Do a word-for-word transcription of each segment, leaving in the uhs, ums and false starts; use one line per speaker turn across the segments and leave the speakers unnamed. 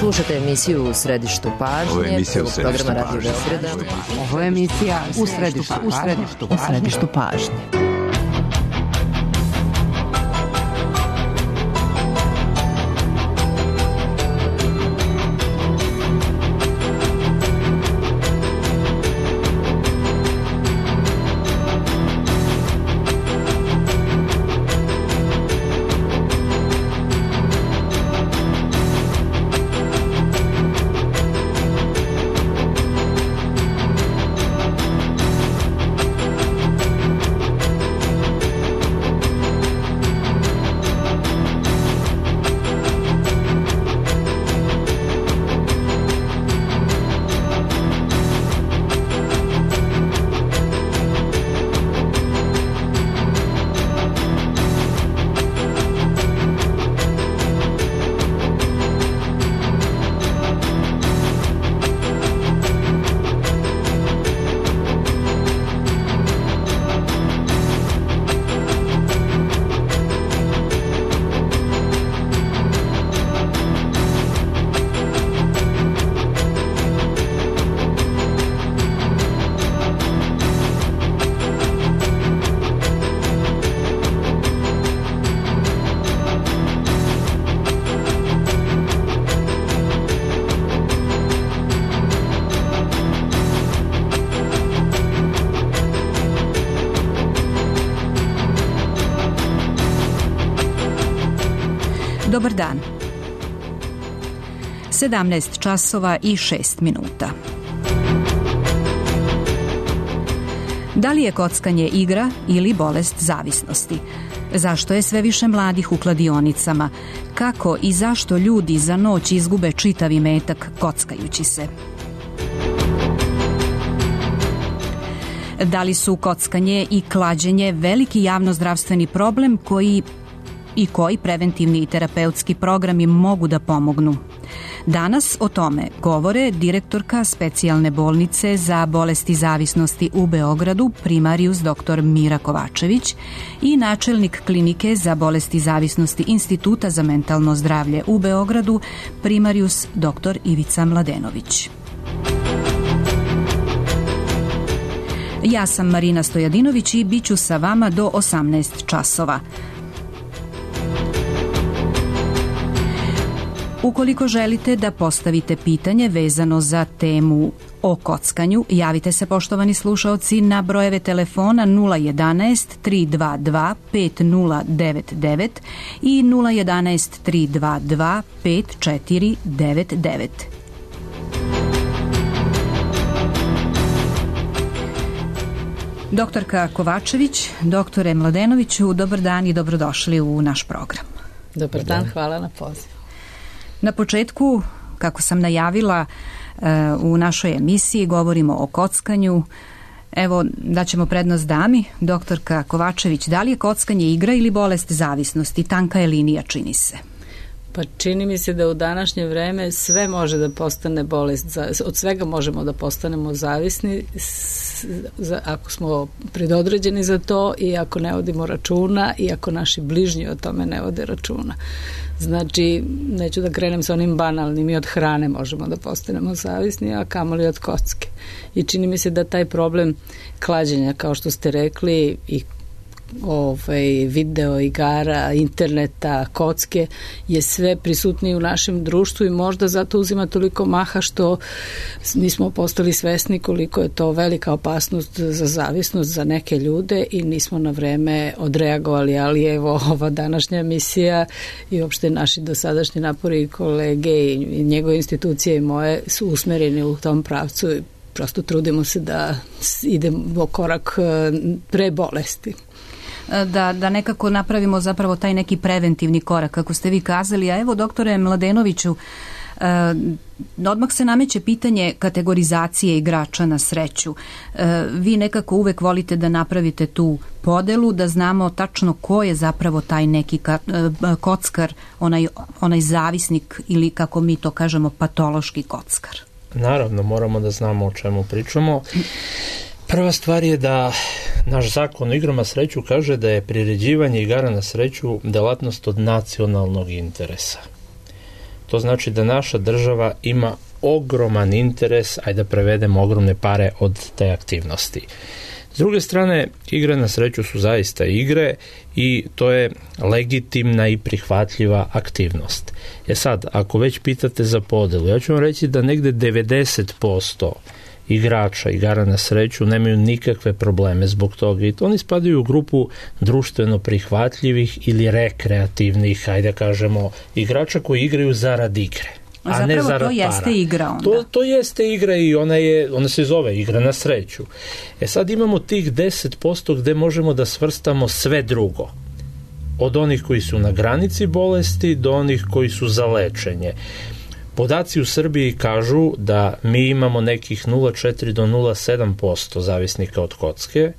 Slušate emisiju U središtu pažnje.
Ovo je emisija U središtu
programa Radio
pažnje.
Beograda.
Ovo je emisija U središtu, u središtu, u središtu pažnje.
Dobar dan. sedamnaest časova i šest minuta. Da li je kockanje igra ili bolest zavisnosti? Zašto je sve više mladih u kladionicama? Kako i zašto ljudi za noć izgube čitav imetak kockajući se? Da li su kockanje i klađenje veliki javnozdravstveni problem koji i koji preventivni i terapeutski programi mogu da pomognu? Danas o tome govore direktorka specijalne bolnice za bolesti zavisnosti u Beogradu, primarijus doktor Mira Kovačević, i načelnik klinike za bolesti zavisnosti Instituta za mentalno zdravlje u Beogradu, primarijus doktor Ivica Mladenović. Ja sam Marina Stojadinović i bit ću sa vama do osamnaest časova. Ukoliko želite da postavite pitanje vezano za temu o kockanju, javite se, poštovani slušaoci, na brojeve telefona nula jedanaest tri dva dva pet nula devet devet i nula jedanaest tri dva dva pet četiri devet devet. Doktorka Kovačević, doktore Mladenoviću, dobar dan i dobrodošli u naš program.
Dobar dan, hvala na pozivu.
Na početku, kako sam najavila, u našoj emisiji govorimo o kockanju. Evo, daćemo prednost dami. Doktorka Kovačević, da li je kockanje igra ili bolest zavisnosti? Tanka je linija, čini se.
Pa čini mi se da u današnje vreme sve može da postane bolest, od svega možemo da postanemo zavisni ako smo predodređeni za to i ako ne vodimo računa i ako naši bližnji o tome ne vode računa. Znači, neću da krenem sa onim banalnim, i od hrane možemo da postanemo zavisni, a kamoli od kocke. I čini mi se da taj problem klađenja, kao što ste rekli, i ovaj, video igara, interneta, kocke je sve prisutniji u našem društvu i možda zato uzima toliko maha što nismo postali svesni koliko je to velika opasnost za zavisnost za neke ljude i nismo na vreme odreagovali, ali evo ova današnja emisija i uopšte naši dosadašnji napori i kolege i njegove institucije i moje su usmereni u tom pravcu i prosto trudimo se da idemo korak pre bolesti.
Da, da nekako napravimo zapravo taj neki preventivni korak, kako ste vi kazali. A evo, doktore Mladenoviću, odmah se nameće pitanje kategorizacije igrača na sreću. Vi nekako uvek volite da napravite tu podelu, da znamo tačno ko je zapravo taj neki kockar, onaj, onaj zavisnik ili, kako mi to kažemo, patološki kockar.
Naravno, moramo da znamo o čemu pričamo. Prva stvar je da naš zakon o igrama sreću kaže da je priređivanje igara na sreću delatnost od nacionalnog interesa. to znači da naša država ima ogroman interes, ajde da prevedemo ogromne pare od te aktivnosti. S druge strane, igre na sreću su zaista igre i to je legitimna i prihvatljiva aktivnost. E sad, ako već pitate za podelu, ja ću vam reći da negde devedeset posto igrača igara na sreću nemaju nikakve probleme zbog toga i to oni spadaju u grupu društveno prihvatljivih ili rekreativnih, ajde kažemo, igrača koji igraju zarad igre. A
zapravo
ne zarad
to jeste
para.
Igra onda.
To, to jeste igra i ona, je, ona se zove igra na sreću. E sad imamo tih deset posto gde možemo da svrstamo sve drugo. Od onih koji su na granici bolesti do onih koji su za lečenje. Podaci u Srbiji kažu da mi imamo nekih nula zarez četiri do nula zarez sedam posto zavisnika od kocke,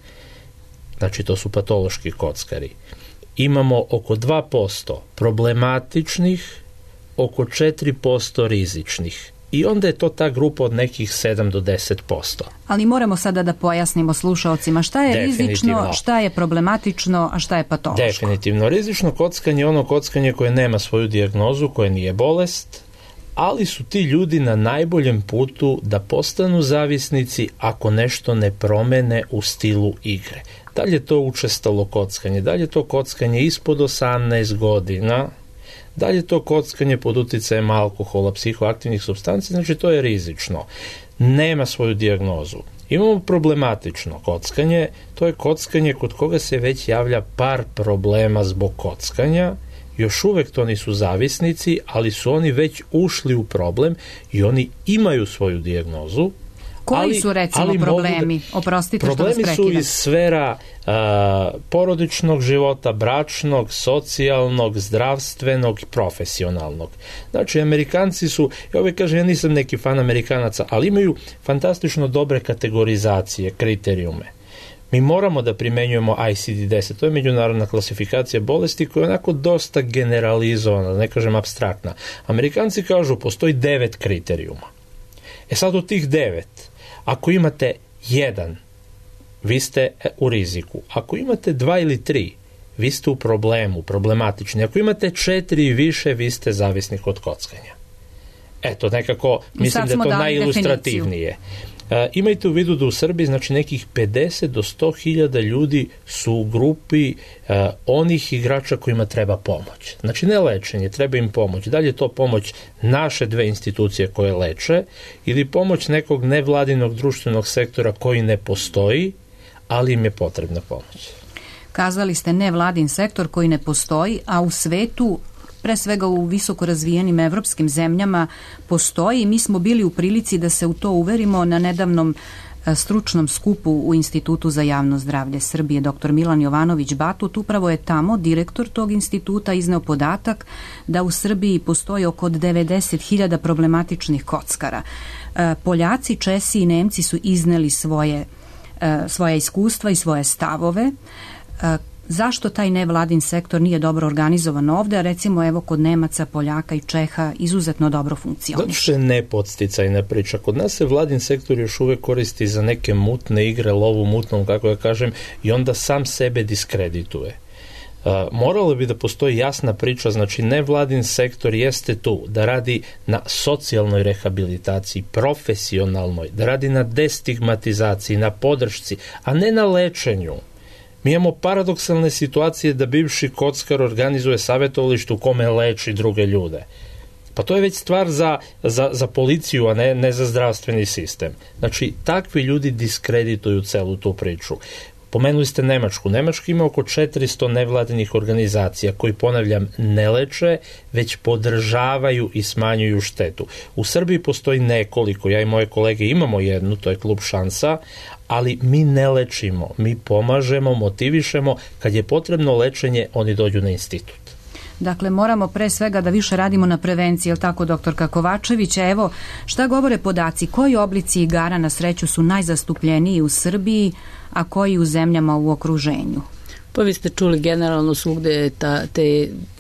znači to su patološki kockari. Imamo oko dva posto problematičnih, oko četiri posto rizičnih. I onda je to ta grupa od nekih sedam do deset posto.
Ali moramo sada da pojasnimo slušaocima šta je rizično, šta je problematično, a šta je patološko.
Definitivno. Rizično kockanje je ono kockanje koje nema svoju dijagnozu, koje nije bolest, ali su ti ljudi na najboljem putu da postanu zavisnici ako nešto ne promene u stilu igre. Da li je to učestalo kockanje, da li je to kockanje ispod osamnaest godina, da li je to kockanje pod uticajem alkohola, psihoaktivnih supstanci, znači to je rizično. Nema svoju dijagnozu. Imamo problematično kockanje, to je kockanje kod koga se već javlja par problema zbog kockanja, još uvek to nisu zavisnici, ali su oni već ušli u problem i oni imaju svoju dijagnozu.
Koji
ali,
su recimo problemi? Da, Oprostite što vas prekidam.
Problemi su iz sfera uh, porodičnog života, bračnog, socijalnog, zdravstvenog i profesionalnog. Znači, Amerikanci su, ja uvijek kažem, ja nisam neki fan Amerikanaca, ali imaju fantastično dobre kategorizacije, kriterijume. Mi moramo da primenjujemo I C D deset, to je međunarodna klasifikacija bolesti koja je onako dosta generalizovana, da ne kažem apstraktna. Amerikanci kažu, postoji devet kriterijuma. E sad od tih devet, ako imate jedan, vi ste u riziku. Ako imate dva ili tri, vi ste u problemu, problematični. Ako imate četiri i više, vi ste zavisnik od kockanja. Eto, nekako, mislim da je to najilustrativnije. E, imajte u vidu da u Srbiji, znači nekih pedeset do sto hiljada ljudi su u grupi e, onih igrača kojima treba pomoć. Znači ne lečenje, treba im pomoć. Da li je to pomoć naše dve institucije koje leče ili pomoć nekog nevladinog društvenog sektora koji ne postoji, ali im je potrebna pomoć.
Kazali ste nevladin sektor koji ne postoji, a u svetu, pre svega u visoko razvijenim evropskim zemljama, postoji i mi smo bili u prilici da se u to uverimo na nedavnom stručnom skupu u Institutu za javno zdravlje Srbije. Doktor Milan Jovanović Batut upravo je tamo, direktor tog instituta, izneo podatak da u Srbiji postoji oko devedeset hiljada problematičnih kockara. Poljaci, Česi i Nemci su izneli svoje, svoje iskustva i svoje stavove. Zašto taj nevladin sektor nije dobro organizovan ovde, a recimo evo kod Nemaca, Poljaka i Čeha izuzetno dobro funkcioniše?
Zato što je nepodsticajna priča. Kod nas se vladin sektor još uvek koristi za neke mutne igre, lovu mutnom, kako ja kažem, i onda sam sebe diskredituje. Uh, moralo bi da postoji jasna priča, znači nevladin sektor jeste tu da radi na socijalnoj rehabilitaciji, profesionalnoj, da radi na destigmatizaciji, na podršci, a ne na lečenju. Mi imamo paradoksalne situacije da bivši kockar organizuje savjetovalište u kome leči druge ljude. Pa to je već stvar za, za, za policiju, a ne, ne za zdravstveni sistem. Znači, takvi ljudi diskredituju celu tu priču. Pomenuli ste Nemačku. Nemačka ima oko četiristo nevladinih organizacija koji, ponavljam, ne leče, već podržavaju i smanjuju štetu. U Srbiji postoji nekoliko, ja i moje kolege imamo jednu, to je Klub Šansa, ali mi ne lečimo, mi pomažemo, motivišemo, kad je potrebno lečenje, oni dođu na institut.
Dakle, moramo pre svega da više radimo na prevenciji, je li tako, doktorka Kovačević? Evo, šta govore podaci? Koji oblici igara na sreću su najzastupljeniji u Srbiji, a koji u zemljama u okruženju?
Pa vi ste čuli generalno svugde ta, te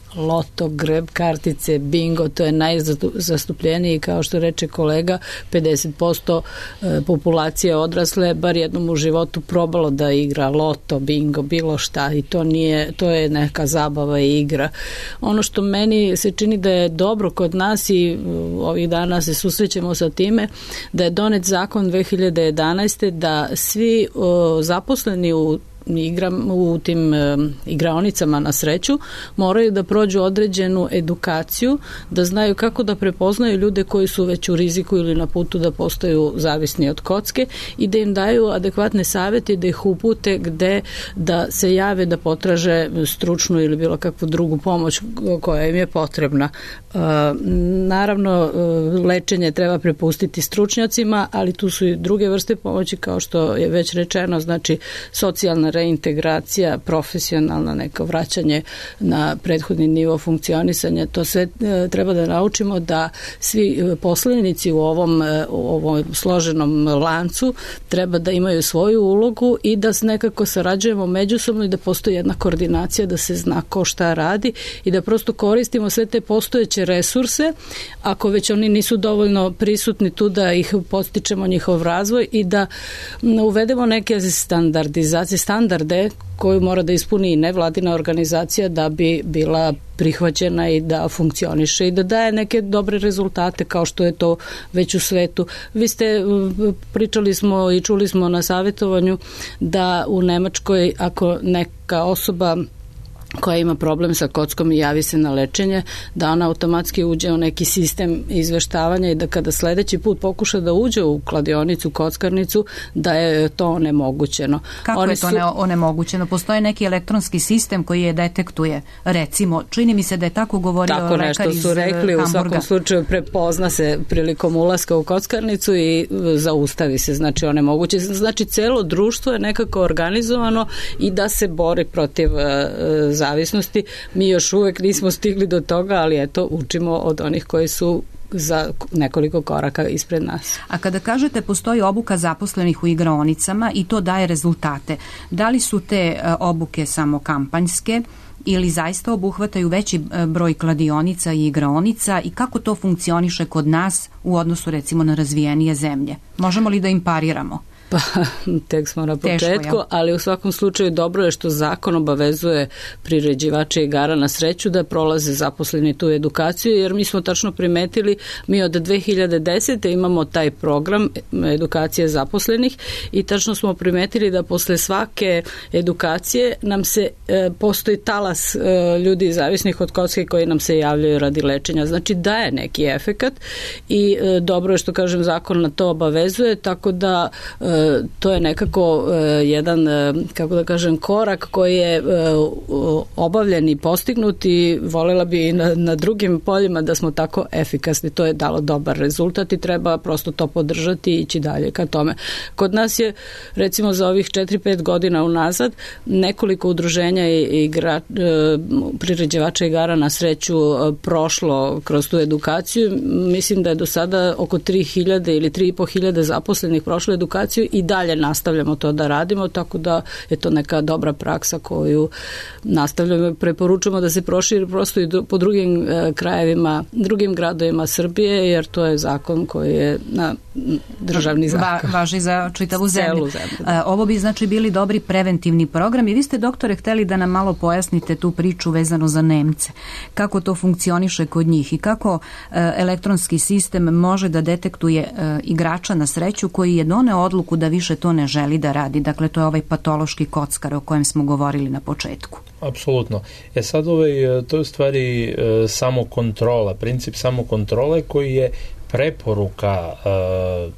loto, greb kartice, bingo, to je najzastupljeniji, kao što reče kolega, pedeset posto populacije odrasle bar jednom u životu probalo da igra loto, bingo, bilo šta, i to nije, to je neka zabava i igra. Ono što meni se čini da je dobro kod nas i ovih dana se susrećemo sa time, da je donet zakon dve hiljade jedanaeste da svi o, zaposleni u igram u tim e, igraonicama na sreću moraju da prođu određenu edukaciju, da znaju kako da prepoznaju ljude koji su već u riziku ili na putu da postaju zavisni od kocke i da im daju adekvatne savjete, da ih upute gde da se jave, da potraže stručnu ili bilo kakvu drugu pomoć koja im je potrebna. E, naravno, lečenje treba prepustiti stručnjacima, ali tu su i druge vrste pomoći, kao što je već rečeno, znači socijalna reintegracija, profesionalna neko vraćanje na prethodni nivo funkcionisanja. To sve e, treba da naučimo da svi poslenici u ovom, e, u ovom složenom lancu treba da imaju svoju ulogu i da nekako sarađujemo međusobno i da postoji jedna koordinacija, da se zna ko šta radi i da prosto koristimo sve te postojeće resurse, ako već oni nisu dovoljno prisutni tu, da ih postičemo njihov razvoj i da uvedemo neke standardizacije, standarde koju mora da ispuni i nevladina organizacija da bi bila prihvaćena i da funkcioniše i da daje neke dobre rezultate, kao što je to već u svetu. Vi ste, pričali smo i čuli smo na savjetovanju da u Nemačkoj, ako neka osoba koja ima problem sa kockom i javi se na lečenje, da ona automatski uđe u neki sistem izveštavanja i da kada sledeći put pokuša da uđe u kladionicu, kockarnicu, da je to onemogućeno.
Kako
Oni
je to
su...
onemogućeno? Postoje neki elektronski sistem koji je detektuje. Recimo, čini mi se da je tako govorio
tako
lekar iz Hamburga.
Tako nešto su rekli, u svakom slučaju prepozna se prilikom ulaska u kockarnicu i zaustavi se, znači onemoguće. Znači, celo društvo je nekako organizovano i da se bori protiv uh, zavisnosti. Mi još uvek nismo stigli do toga, ali eto, učimo od onih koji su za nekoliko koraka ispred nas.
A kada kažete postoji obuka zaposlenih u igraonicama i to daje rezultate, da li su te obuke samo kampanjske ili zaista obuhvataju veći broj kladionica i igraonica i kako to funkcioniše kod nas u odnosu recimo na razvijenije zemlje? Možemo li da im pariramo?
Pa, tek smo na početku, Teško, ja. ali u svakom slučaju dobro je što zakon obavezuje priređivače igara na sreću da prolaze zaposleni tu edukaciju, jer mi smo tačno primetili, mi od dve hiljade desete imamo taj program edukacije zaposlenih i tačno smo primetili da posle svake edukacije nam se e, postoji talas e, ljudi zavisnih od kocke koji nam se javljaju radi lečenja. Znači daje neki efekat i e, dobro je što, kažem, zakon na to obavezuje, tako da e, to je nekako uh, jedan, uh, kako da kažem, korak koji je uh, obavljen i postignut i voljela bi i na, na drugim poljima da smo tako efikasni. To je dalo dobar rezultat i treba prosto to podržati i ići dalje ka tome. Kod nas je, recimo, za ovih četiri pet godina unazad nekoliko udruženja i igra, uh, priređivača igara na sreću uh, prošlo kroz tu edukaciju. Mislim da je do sada oko tri hiljade ili tri i po hiljade zaposlenih prošlo edukaciju i dalje nastavljamo to da radimo, tako da je to neka dobra praksa koju nastavljamo i preporučujemo da se proširi prosto i do, po drugim e, krajevima, drugim gradovima Srbije, jer to je zakon koji je na državni zakon.
Va, važi za čitavu zemlju.
zemlju
e, ovo bi znači bili dobri preventivni program i vi ste, doktore, hteli da nam malo pojasnite tu priču vezano za Nemce. Kako to funkcioniše kod njih i kako e, elektronski sistem može da detektuje e, igrača na sreću koji je doneo odluku da više to ne želi da radi. Dakle, to je ovaj patološki kockar o kojem smo govorili na početku.
Apsolutno. E sad, ovaj, to je u stvari e, samokontrola, princip samokontrole koji je preporuka e,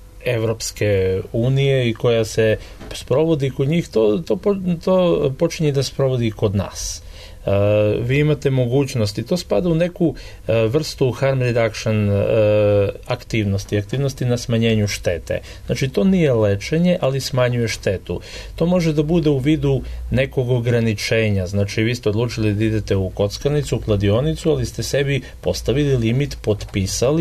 Evropske unije i koja se sprovodi kod njih, to, to, to počinje da sprovodi kod nas. Uh, vi imate mogućnosti, to spada u neku uh, vrstu harm reduction uh, aktivnosti, aktivnosti na smanjenju štete. Znači, to nije lečenje, ali smanjuje štetu. To može da bude u vidu nekog ograničenja. Znači, vi ste odlučili da idete u kockarnicu, u kladionicu, ali ste sebi postavili limit, potpisali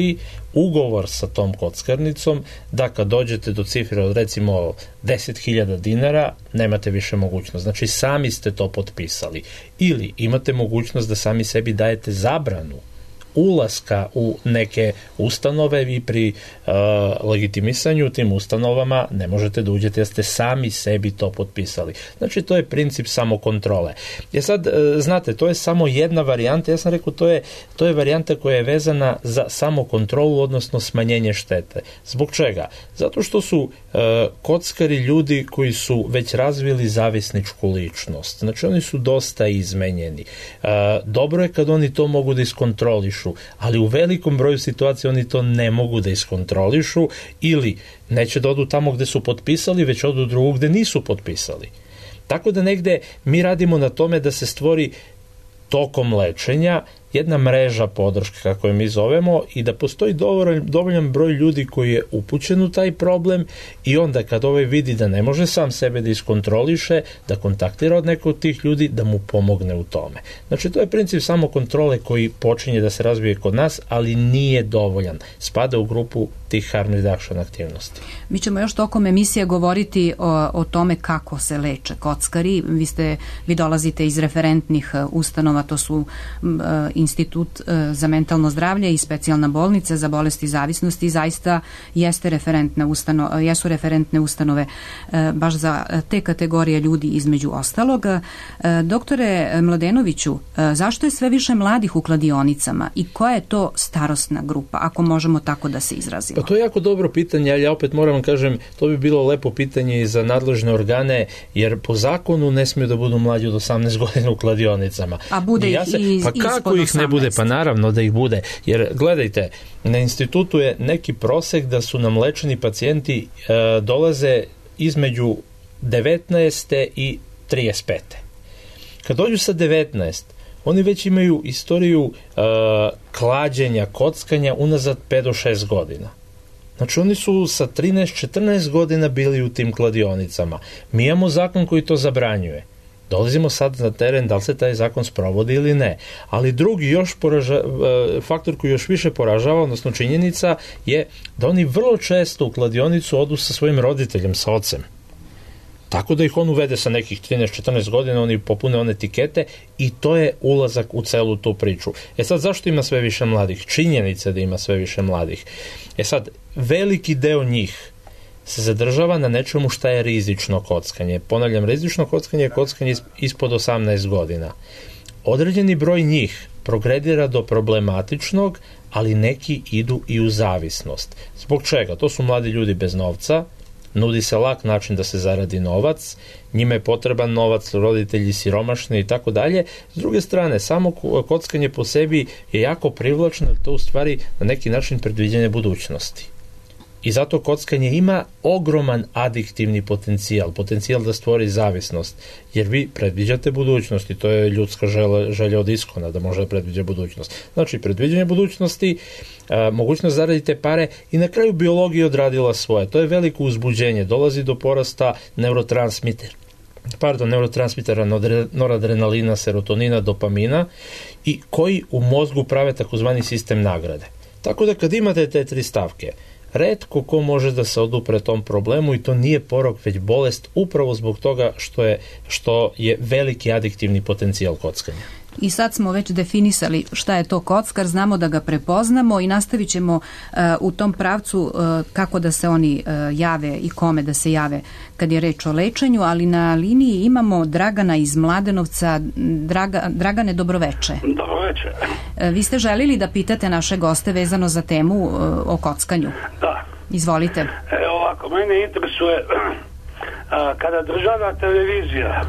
ugovor sa tom kockarnicom da kad dođete do cifre od recimo deset hiljada dinara nemate više mogućnost. Znači sami ste to potpisali. Ili imate mogućnost da sami sebi dajete zabranu ulaska u neke ustanove i pri uh, legitimisanju tim ustanovama ne možete da uđete jer ste sami sebi to potpisali. Znači to je princip samokontrole. Je sad, uh, znate, to je samo jedna varijanta, ja sam rekao to je, to je varijanta koja je vezana za samokontrolu, odnosno smanjenje štete. Zbog čega? Zato što su uh, kockari ljudi koji su već razvili zavisničku ličnost. Znači oni su dosta izmenjeni. Uh, dobro je kad oni to mogu da iskontrolišu, ali u velikom broju situacija oni to ne mogu da iskontrolišu ili neće da odu tamo gde su potpisali, već odu drugog gde nisu potpisali. Tako da negde mi radimo na tome da se stvori tokom lečenja jedna mreža podrške, kako je mi zovemo, i da postoji dovoljan, dovoljan broj ljudi koji je upućen u taj problem i onda kad ovaj vidi da ne može sam sebe da iskontroliše, da kontaktira od nekog od tih ljudi da mu pomogne u tome. Znači to je princip samokontrole koji počinje da se razvije kod nas, ali nije dovoljan. Spada u grupu tih harm reduction aktivnosti.
Mi ćemo još tokom emisije govoriti o, o tome kako se leče kockari. Vi, ste, vi dolazite iz referentnih ustanova, to su uh, Institut za mentalno zdravlje i specijalna bolnica za bolesti zavisnosti i zaista jeste referentne ustanove, jesu referentne ustanove baš za te kategorije ljudi između ostalog. Doktore Mladenoviću, zašto je sve više mladih u kladionicama i koja je to starosna grupa, ako možemo tako da se izrazimo?
Pa to je jako dobro pitanje, ali ja opet moram kažem, to bi bilo lepo pitanje i za nadležne organe, jer po zakonu ne smiju da budu mlađi od osamnaest godina u kladionicama.
A bude
ja
ih
se,
i
pa kako ih ne bude? Pa naravno da ih bude. Jer gledajte, na institutu je neki prosek da su nam lečeni pacijenti e, dolaze između devetnaeste i trideset pete. Kad dođu sa devetnaest, oni već imaju istoriju e, klađenja, kockanja unazad pet do šest godina. Znači oni su sa trinaest četrnaest godina bili u tim kladionicama. Mi imamo zakon koji to zabranjuje. Dolazimo sad na teren da li se taj zakon sprovodi ili ne. Ali drugi još poraža, faktor koji još više poražava, odnosno činjenica, je da oni vrlo često u kladionicu odu sa svojim roditeljem, sa ocem. Tako da ih on uvede sa nekih trinaest četrnaest godina, oni popune one etikete i to je ulazak u celu tu priču. E sad, zašto ima sve više mladih? Činjenica da ima sve više mladih. E sad, veliki deo njih se zadržava na nečemu šta je rizično kockanje. Ponavljam, rizično kockanje je kockanje ispod osamnaest godina. Određeni broj njih progredira do problematičnog, ali neki idu i u zavisnost. Zbog čega? To su mladi ljudi bez novca, nudi se lak način da se zaradi novac, njima je potreban novac, roditelji siromašni i tako dalje. S druge strane, samo kockanje po sebi je jako privlačno, to u stvari na neki način predviđanje budućnosti. I zato kockanje ima ogroman adiktivni potencijal, potencijal da stvori zavisnost, jer vi predviđate budućnost i to je ljudska želja, želja od iskona da može da predviđa budućnost. Znači, predviđanje budućnosti, a, mogućnost zaradite pare i na kraju biologija odradila svoje. To je veliko uzbuđenje, dolazi do porasta neurotransmitera. pardon, neurotransmitera, noradrenalina, serotonina, dopamina i koji u mozgu prave takozvani sistem nagrade. Tako da kad imate te tri stavke, retko ko može da se odupre tom problemu i to nije porok, već bolest upravo zbog toga što je, što je veliki adiktivni potencijal kockanja.
I sad smo već definisali šta je to kockar, znamo da ga prepoznamo i nastavit ćemo uh, u tom pravcu uh, kako da se oni uh, jave i kome da se jave kad je reč o lečenju, ali na liniji imamo Dragana iz Mladenovca. Draga, Dragane, dobroveče.
Dobroveče.
Uh, vi ste želili da pitate naše goste vezano za temu uh, o kockanju.
Da.
Izvolite.
E, ovako, mene interesuje a, kada državna televizija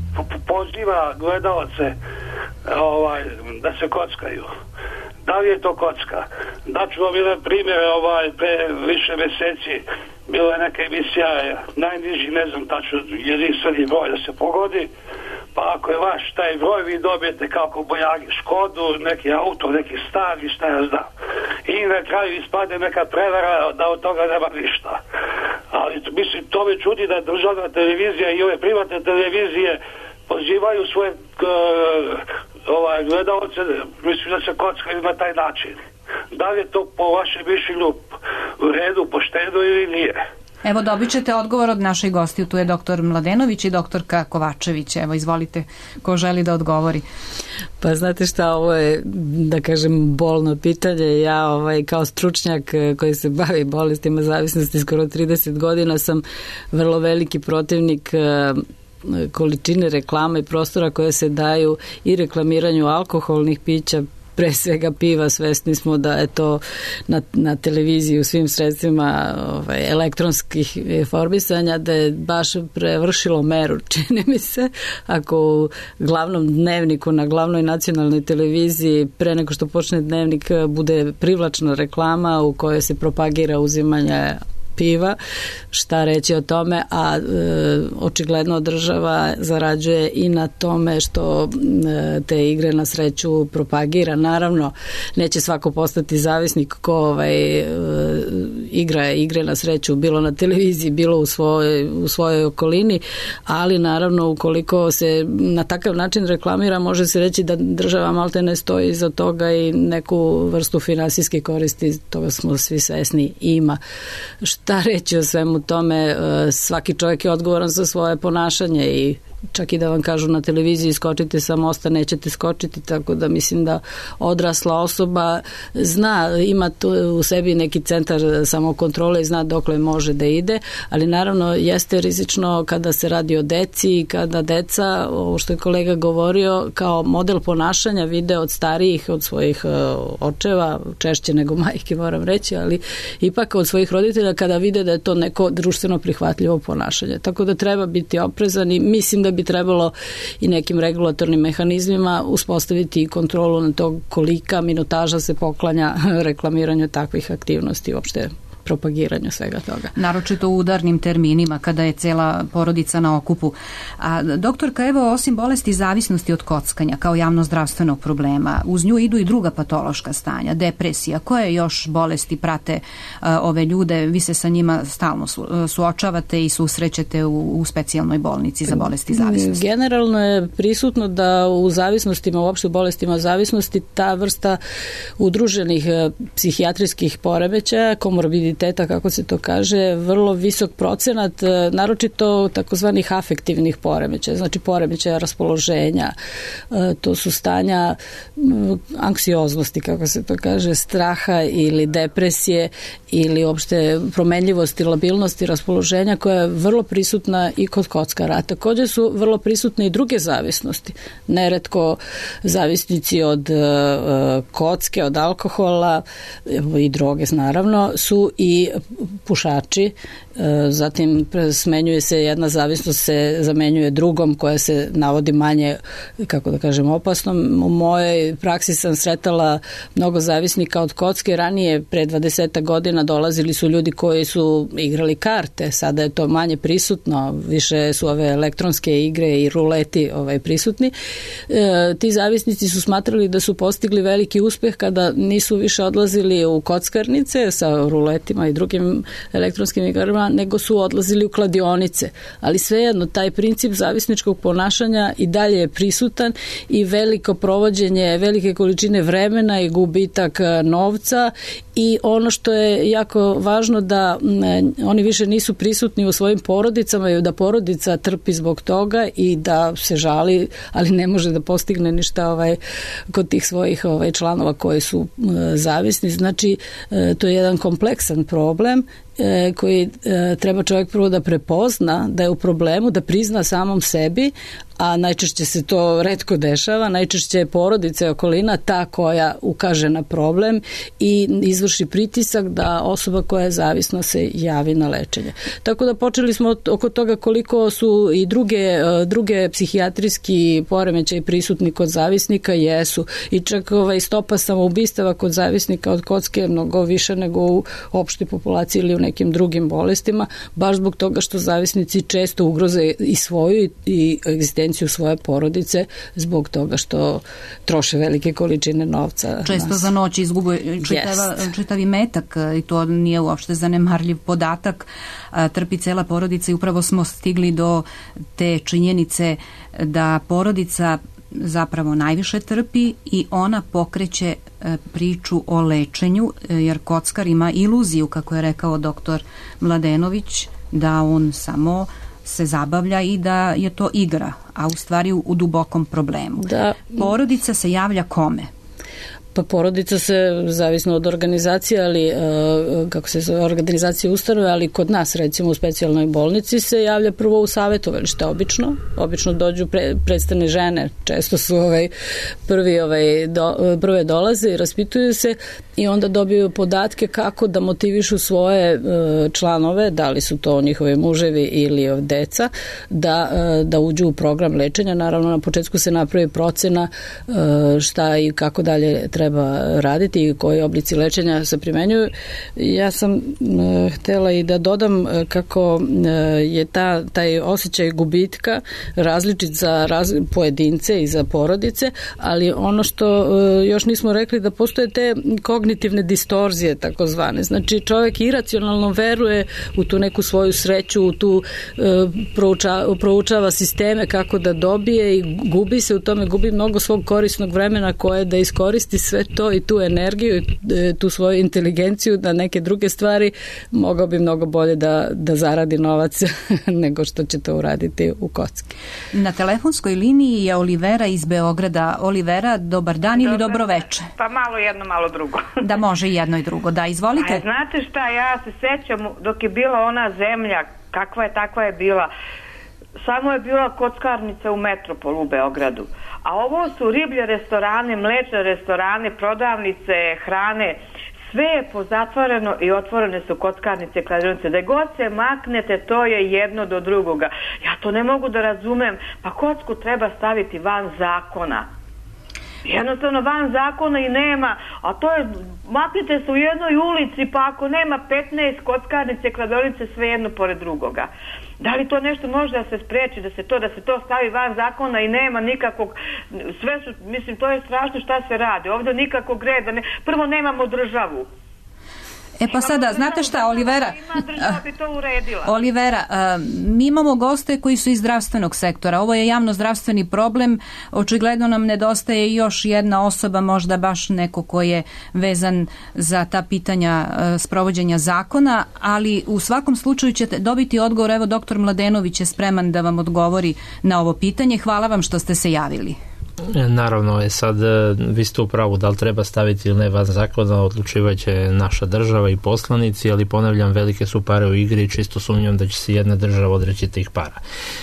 poziva gledalce ovaj, da se kockaju. Da li je to kocka? Daću vam jedan primjer, ovaj, pre više meseci bila je neka emisija, najniži, ne znam tačno, jedinstveni broj da se pogodi, pa ako je vaš taj broj, vi dobijete kako bojagi Škodu, neki auto, neki stan i šta ja znam. I na kraju ispade neka prevara da od toga nema ništa. Ali mislim, to me čudi da državna televizija i ove privatne televizije pozivaju svoje uh, ovaj, gledalce, mislim da se kockaju na taj način. Da li je to po vašem mišljenju u redu, pošteno ili nije?
Evo, dobit ćete odgovor od našoj gostiju, tu je doktor Mladenović i doktorka Kovačević. Evo, izvolite, ko želi da odgovori.
Pa znate šta, ovo je, da kažem, bolno pitanje. Ja ovaj, kao stručnjak koji se bavi bolestima zavisnosti skoro trideset godina sam vrlo veliki protivnik količine reklama i prostora koje se daju i reklamiranju alkoholnih pića, pre svega piva. Svesni smo da je to na, na televiziji u svim sredstvima ovaj, elektronskih informisanja, da je baš prevršilo meru, čini mi se, ako u glavnom dnevniku na glavnoj nacionalnoj televiziji pre nego što počne dnevnik bude privlačna reklama u kojoj se propagira uzimanje piva, šta reći o tome, a e, očigledno država zarađuje i na tome što e, te igre na sreću propagira. Naravno, neće svako postati zavisnik ko ovaj, e, igra igre na sreću bilo na televiziji, bilo u svojoj, u svojoj okolini, ali naravno ukoliko se na takav način reklamira, može se reći da država malte ne stoji iza toga i neku vrstu finansijske koristi, toga smo svi svesni, ima. Šta reći o svemu tome, svaki čovjek je odgovoran za svoje ponašanje i čak i da vam kažu na televiziji skočite sa mosta, nećete skočiti, tako da mislim da odrasla osoba zna, ima tu u sebi neki centar samokontrole i zna dokle može da ide, ali naravno jeste rizično kada se radi o deci i kada deca, ovo što je kolega govorio, kao model ponašanja vide od starijih, od svojih očeva, češće nego majke moram reći, ali ipak od svojih roditelja kada vide da je to neko društveno prihvatljivo ponašanje. Tako da treba biti oprezan i mislim da bi trebalo i nekim regulatornim mehanizmima uspostaviti i kontrolu na to kolika minutaža se poklanja reklamiranju takvih aktivnosti, uopšte propagiranju svega toga.
Naročito u udarnim terminima, kada je cela porodica na okupu. A doktorka, evo, osim bolesti zavisnosti od kockanja kao javno zdravstvenog problema, uz nju idu i druga patološka stanja, depresija. Koje još bolesti prate a, ove ljude? Vi se sa njima stalno su, suočavate i susrećete u, u specijalnoj bolnici za bolesti zavisnosti.
Generalno je prisutno da u zavisnostima, uopšte u bolestima zavisnosti, ta vrsta udruženih psihijatrijskih poremećaja, komorbiditeta, kako se to kaže, vrlo visok procenat, naročito takozvanih afektivnih poremećaja, znači poremećaja raspoloženja. To su stanja anksioznosti, kako se to kaže, straha ili depresije ili uopšte promenljivosti, labilnosti raspoloženja, koja je vrlo prisutna i kod kockara. Također su vrlo prisutne i druge zavisnosti. Neretko zavisnici od kocke, od alkohola i droge, naravno, su i pušači, zatim smenjuje se jedna zavisnost, se zamenjuje drugom koja se navodi manje, kako da kažem, opasnom. U mojoj praksi sam sretala mnogo zavisnika od kocke. Ranije, pre dvadeset godina, dolazili su ljudi koji su igrali karte, sada je to manje prisutno, više su ove elektronske igre i ruleti ovaj, prisutni. E, ti zavisnici su smatrali da su postigli veliki uspeh kada nisu više odlazili u kockarnice sa ruletima i drugim elektronskim igrama, nego su odlazili u kladionice. Ali svejedno, taj princip zavisničkog ponašanja i dalje je prisutan i veliko provođenje velike količine vremena i gubitak novca, i ono što je jako važno da ne, oni više nisu prisutni u svojim porodicama i da porodica trpi zbog toga i da se žali, ali ne može da postigne ništa ovaj, kod tih svojih ovaj, članova koji su e, zavisni. Znači, e, to je jedan kompleksan problem e, koji e, treba čovjek prvo da prepozna da je u problemu, da prizna samom sebi, a najčešće se to retko dešava, najčešće je porodica i okolina ta koja ukaže na problem i izvrši pritisak da osoba koja je zavisna se javi na lečenje. Tako da počeli smo oko toga koliko su i druge, druge psihijatrijski poremećaji prisutni kod zavisnika, jesu, i čak ovaj stopa samoubistava kod zavisnika od kocke je mnogo više nego u opštoj populaciji ili u nekim drugim bolestima, baš zbog toga što zavisnici često ugroze i svoju i egzistenciju svoje porodice zbog toga što troše velike količine novca.
Često nas. Za noć izgube čitava, yes. čitavi metak i to nije uopšte zanemarljiv podatak. Trpi cela porodica i upravo smo stigli do te činjenice da porodica zapravo najviše trpi i ona pokreće priču o lečenju, jer kockar ima iluziju, kako je rekao doktor Mladenović, da on samo se zabavlja i da je to igra, a u stvari u, u dubokom problemu. Da. Porodica se javlja kome?
Pa porodica se, zavisno od organizacije, ali kako se zove, organizacije ustanove, ali kod nas, recimo u specijalnoj bolnici, se javlja prvo u savjetovalište, obično. Obično dođu pre, predstavne žene, često su ovaj, prvi, ovaj, do, prve dolaze i raspituju se i onda dobiju podatke kako da motivišu svoje članove, da li su to njihovi muževi ili deca, da, da uđu u program lečenja. Naravno, na početku se napravi procena šta i kako dalje treba treba raditi i koji oblici lečenja se primenjuju. Ja sam uh, htela i da dodam uh, kako uh, je ta, taj osjećaj gubitka različit za raz, pojedince i za porodice, ali ono što uh, još nismo rekli, da postoje te kognitivne distorzije takozvane. Znači čovjek iracionalno veruje u tu neku svoju sreću, u tu uh, prouča, proučava sisteme kako da dobije i gubi se u tome, gubi mnogo svog korisnog vremena koje da iskoristi sve to i tu energiju, tu svoju inteligenciju na neke druge stvari, mogao bi mnogo bolje da, da zaradi novac nego što će to uraditi u kocki.
Na telefonskoj liniji je Olivera iz Beograda. Olivera, dobar dan ili dobro, dobro veče?
Pa malo jedno, malo drugo.
Da, može i jedno i drugo. Da, izvolite.
A znate šta, ja se sećam dok je bila ona zemlja, kakva je, takva je bila. Samo je bila kockarnica u Metropolu u Beogradu. A ovo su riblje restorane, mlečne restorane, prodavnice, hrane. Sve je pozatvoreno i otvorene su kockarnice, kladionice. Da god se maknete, to je jedno do drugoga. Ja to ne mogu da razumem. Pa kocku treba staviti van zakona. Jednostavno van zakona i nema, a to je, maknite se u jednoj ulici, pa ako nema petnaest kockarnice, kladionice, sve jedno pored drugoga. Da li to nešto može da se spreči, da se to, da se to stavi van zakona i nema nikakvog, sve su, mislim, to je strašno šta se radi. Ovdje nikakvog reda, ne, prvo nemamo državu.
E pa sada, znate šta, Olivera,
bi to uredila.
Olivera, mi imamo goste koji su iz zdravstvenog sektora. Ovo je javno zdravstveni problem. Očigledno nam nedostaje još jedna osoba, možda baš neko ko je vezan za ta pitanja sprovođenja zakona, ali u svakom slučaju ćete dobiti odgovor. Evo, doktor Mladenović je spreman da vam odgovori na ovo pitanje. Hvala vam što ste se javili.
Naravno je sad, vi ste u pravu, da li treba staviti ili ne van zakona, odlučivat će naša država i poslanici, ali ponavljam, velike su pare u igri i čisto sumnjam da će se jedna država odreći tih para.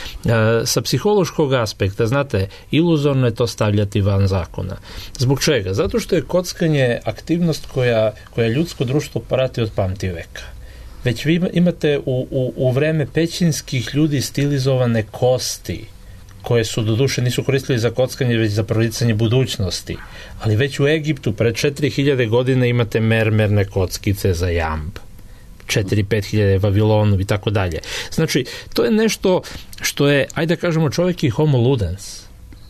E, sa psihološkog aspekta, znate, iluzorno je to stavljati van zakona. Zbog čega? Zato što je kockanje aktivnost koja, koja ljudsko društvo prati od pamtiveka. Već vi imate u, u, u vreme pećinskih ljudi stilizovane kosti, koje su doduše nisu koristili za kockanje, već za prolicanje budućnosti. Ali već u Egiptu pred četiri hiljade godine imate mermerne kockice za jamb. četiri do pet hiljade Vavilonu i tako dalje. Znači, to je nešto što je, ajde da kažemo, čovjek i homo ludens.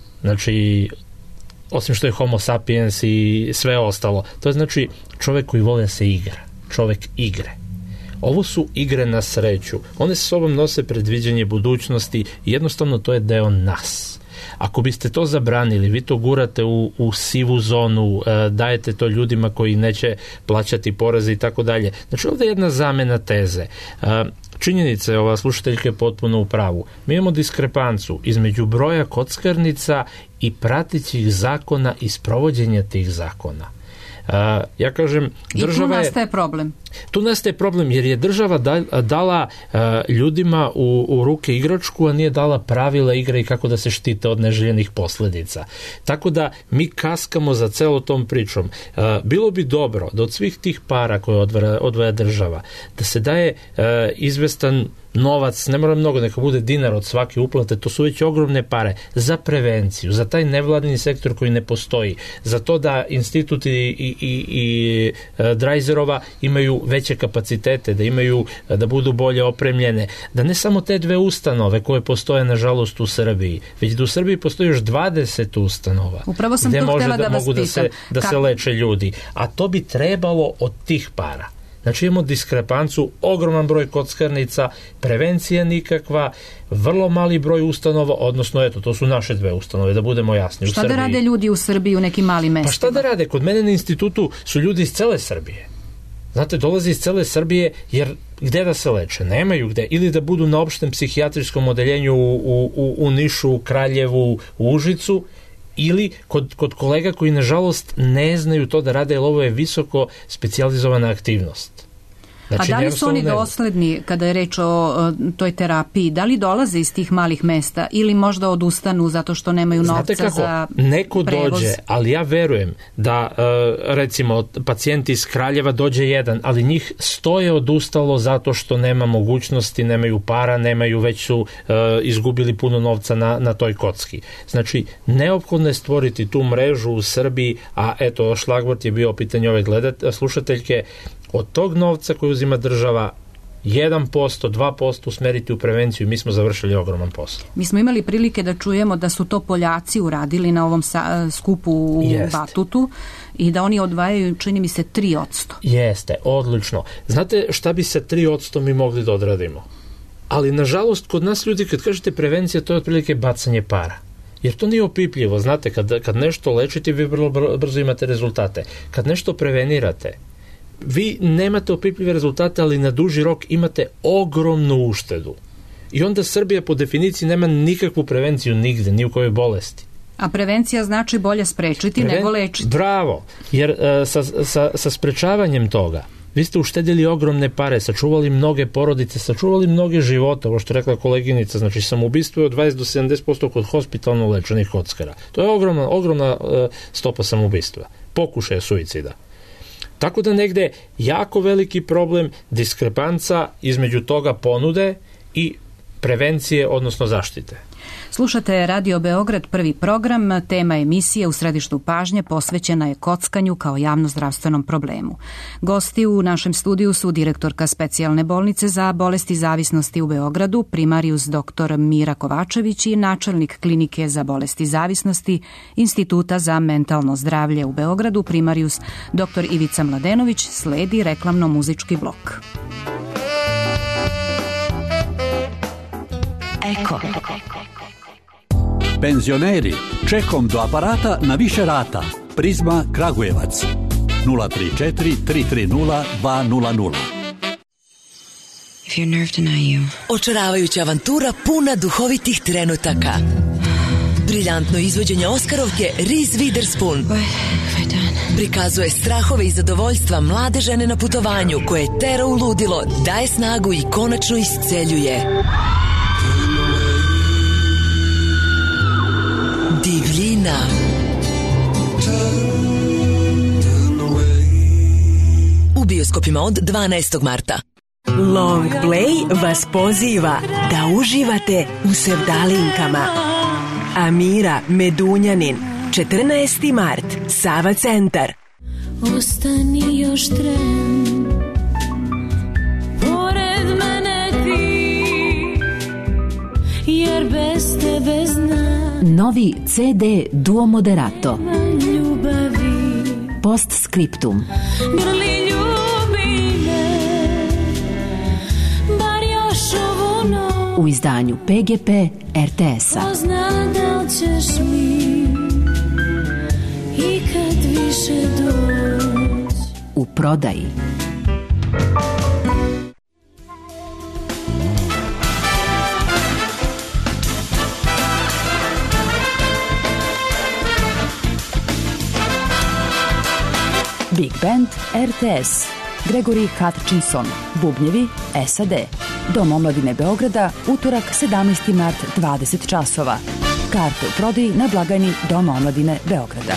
Znači, osim što je homo sapiens i sve ostalo, to je znači čovjek koji voli da se igra. Čovjek igre. Ovo su igre na sreću. One sa sobom nose predviđanje budućnosti i jednostavno to je deo nas. Ako biste to zabranili, vi to gurate u, u sivu zonu, e, dajete to ljudima koji neće plaćati poreze i tako dalje. Znači ovdje je jedna zamena teze. E, činjenica je, ova slušateljka je potpuno u pravu. Mi imamo diskrepancu između broja kockarnica i pratećih zakona i sprovođenja tih zakona. Uh, ja kažem, država
I tu nastaje problem.
Tu nastaje problem jer je država da, dala uh, ljudima u, u ruke igračku, a nije dala pravila igre i kako da se štite od neželjenih posljedica. Tako da mi kaskamo za celo tom pričom. Uh, bilo bi dobro da od svih tih para koje odvaja, odvaja država, da se daje uh, izvestan novac, ne mora mnogo, neka bude dinar od svake uplate, to su već ogromne pare za prevenciju, za taj nevladini sektor koji ne postoji, za to da instituti i, i, i, i Drajzerova imaju veće kapacitete, da imaju, da budu bolje opremljene, da ne samo te dve ustanove koje postoje nažalost u Srbiji, već da u Srbiji postoji još dvadeset ustanova
Upravo sam
gde
to
može
da,
da
da
mogu da se, da
Ka...
se leče ljudi, a to bi trebalo od tih para. Znači imamo diskrepancu, ogroman broj kockarnica, prevencija nikakva, vrlo mali broj ustanova, odnosno eto, to su naše dve ustanove, da budemo jasni.
Šta da rade ljudi u Srbiji u nekim malim mestima?
Pa šta da rade? Kod mene na institutu su ljudi iz cele Srbije. Znate, dolaze iz cele Srbije jer gde da se leče? Nemaju gde. Ili da budu na opštem psihijatrijskom odeljenju u, u, u Nišu, Kraljevu, u Užicu, ili kod, kod kolega koji nažalost ne znaju to da rade, jer ovo je visoko specijalizovana aktivnost.
Znači, a da li su oni dosledni kada je reč o, o toj terapiji? Da li dolaze iz tih malih mesta ili možda odustanu zato što nemaju novca za
neko
prevoz?
Dođe, ali ja verujem da recimo pacijenti iz Kraljeva dođe jedan, ali njih sto je odustalo zato što nema mogućnosti, nemaju para, nemaju, već su uh, izgubili puno novca na, na toj kocki. Znači, neophodno je stvoriti tu mrežu u Srbiji, a eto, šlagvort je bio pitanje ove gledat, slušateljke, od tog novca koji uzima država jedan posto, dva posto usmeriti u prevenciju, mi smo završili ogroman posao.
Mi smo imali prilike da čujemo da su to Poljaci uradili na ovom sa, skupu u Jest. Batutu i da oni odvajaju, čini mi se, tri odsto.
Jeste, odlično. Znate šta bi se tri odsto mi mogli da odradimo? Ali, nažalost, kod nas ljudi, kad kažete prevencija, to je otprilike bacanje para. Jer to nije opipljivo. Znate, kad, kad nešto lečite, vi vrlo brzo imate rezultate. Kad nešto prevenirate, vi nemate opipljive rezultate, ali na duži rok imate ogromnu uštedu. I onda Srbija po definiciji nema nikakvu prevenciju nigde, ni u kojoj bolesti.
A prevencija znači bolje sprečiti Preven... nego lečiti.
Bravo, jer uh, sa, sa, sa sprečavanjem toga vi ste uštedili ogromne pare, sačuvali mnoge porodice, sačuvali mnoge živote, ovo što je rekla koleginica, znači samoubistvo je od dvadeset do sedamdeset posto kod hospitalno lečenih kockara. To je ogromna, ogromna uh, stopa samoubistva, pokušaja suicida. Tako da negde jako veliki problem, diskrepanca između toga ponude i prevencije, odnosno zaštite.
Slušate Radio Beograd, prvi program. Tema emisije U središtu pažnje posvećena je kockanju kao javnozdravstvenom problemu. Gosti u našem studiju su direktorka specijalne bolnice za bolesti zavisnosti u Beogradu, primarijus doktor Mira Kovačević i načelnik klinike za bolesti zavisnosti Instituta za mentalno zdravlje u Beogradu, primarijus doktor Ivica Mladenović. Sledi reklamno-muzički blok.
Eko.
Penzioneri, čekom do aparata na više rata. Prizma Kragujevac. nula tri četiri tri tri nula dva nula nula.
Očaravajuća avantura puna duhovitih trenutaka. Briljantno izvođenje Oskarovke Reese Witherspoon prikazuje strahove i zadovoljstva mlade žene na putovanju koje tera u ludilo, daje snagu i konačno isceljuje. Divljina. U bioskopima od dvanaestog marta.
Long Play vas poziva da uživate u sevdalinkama. Amira Medunjanin, četrnaesti mart, Sava centar.
Ostani još tren, pored mene ti, jer bez tebe znam.
Novi ce de Duo Moderato. Postscriptum.
Grli ljubi me, bar još ovu noć.
U izdanju pe ge pe er te es-a.
Pozna da li ćeš mi ikad više doći.
U prodaji. Big Band er te es. Gregory Hutchinson. Bubnjevi es a de. Dom omladine Beograda, utorak sedamnaesti mart, dvadeset časova. Karte u prodaji na blagajni Doma omladine Beograda.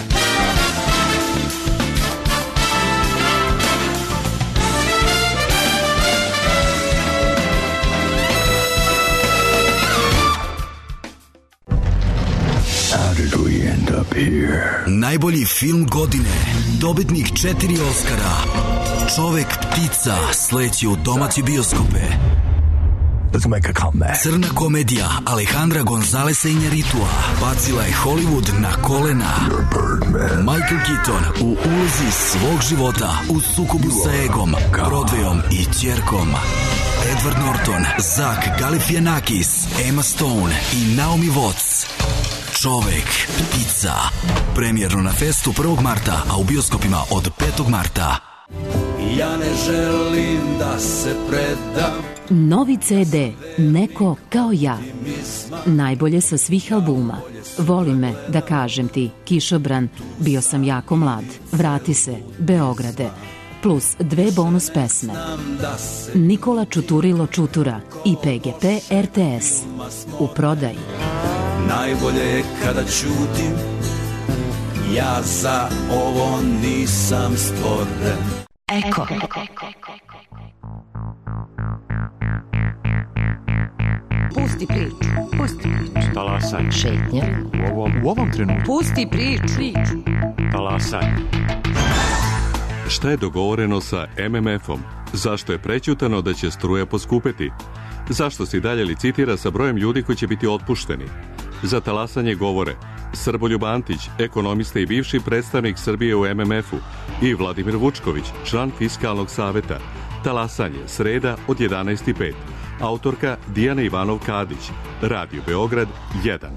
How did we end up here? Najbolji film godine, dobitnik četiri Oskara, Čovek ptica sleće u domaće bioskope. Let's make a comeback.
Crna komedija Alejandra Gonzalesa Iñárritua bacila je Hollywood na kolena. Michael Keaton u ulozi svog života u sukobu sa egom, Broadwayom i ćerkom. Edward Norton, Zach Galifianakis, Emma Stone i Naomi Watts. Čovek, ptica. Premijerno na festu prvog marta, a u bioskopima od petog marta.
Ja ne želim da se predam.
Novi ce de, Neko kao ja. Najbolje sa svih albuma. Voli me, da kažem ti, Kišobran, Bio sam jako mlad, Vrati se, Beograde, plus dve bonus pesme. Nikola Čuturilo Čutura i pe ge pe er te es. U prodaji.
Najbolje je kada ćutim, ja za ovo nisam stvoren.
Eko.
Pusti priču, pusti priču.
Talasaj.
Šetnja.
U ovom, u ovom trenutku.
Pusti priču.
Talasaj.
Šta je dogovoreno sa em em efom? Zašto je prećutano da će struja poskupeti? Zašto se i dalje licitira sa brojem ljudi koji će biti otpušteni? Za talasanje govore Srboljub Antić, ekonomista i bivši predstavnik Srbije u em em efu, i Vladimir Vučković, član Fiskalnog saveta. Talasanje, sreda od jedanaest i pet. Autorka Dijana Ivanov-Kadić. Radio Beograd jedan.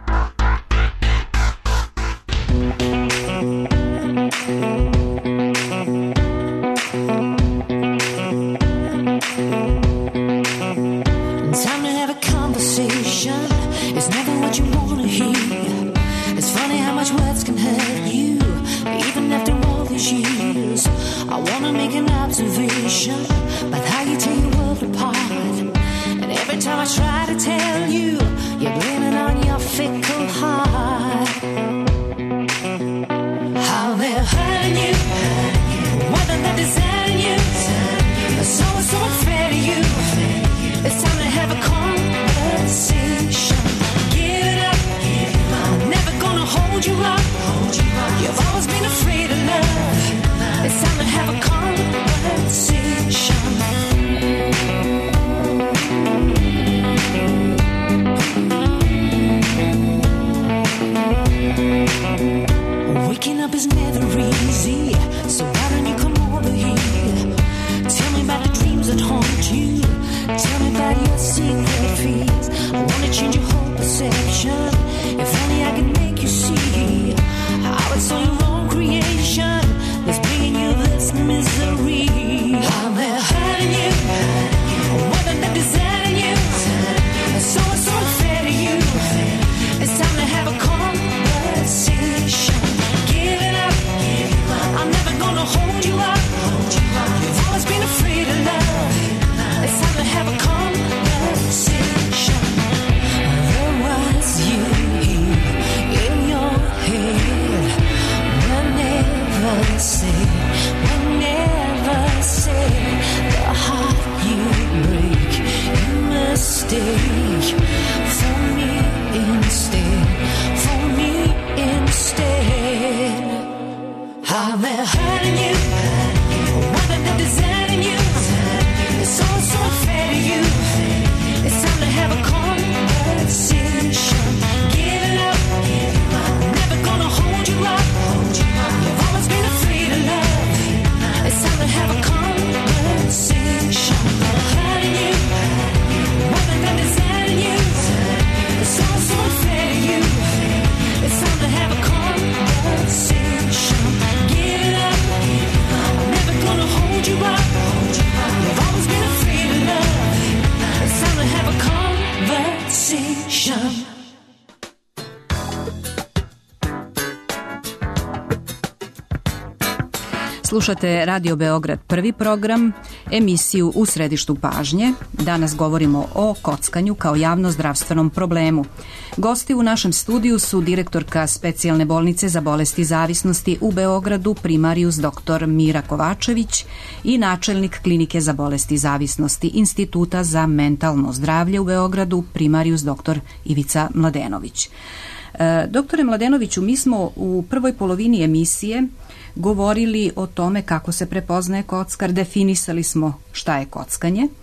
Slušate Radio Beograd prvi program, emisiju U središtu pažnje. Danas govorimo o kockanju kao javno-zdravstvenom problemu. Gosti u našem studiju su direktorka Specijalne bolnice za bolesti zavisnosti u Beogradu, primarijus doktor Mira Kovačević, i načelnik Klinike za bolesti zavisnosti Instituta za mentalno zdravlje u Beogradu, primarijus doktor Ivica Mladenović. E, doktore Mladenoviću, mi smo u prvoj polovini emisije govorili o tome kako se prepoznaje kockar, definisali smo šta je kockanje.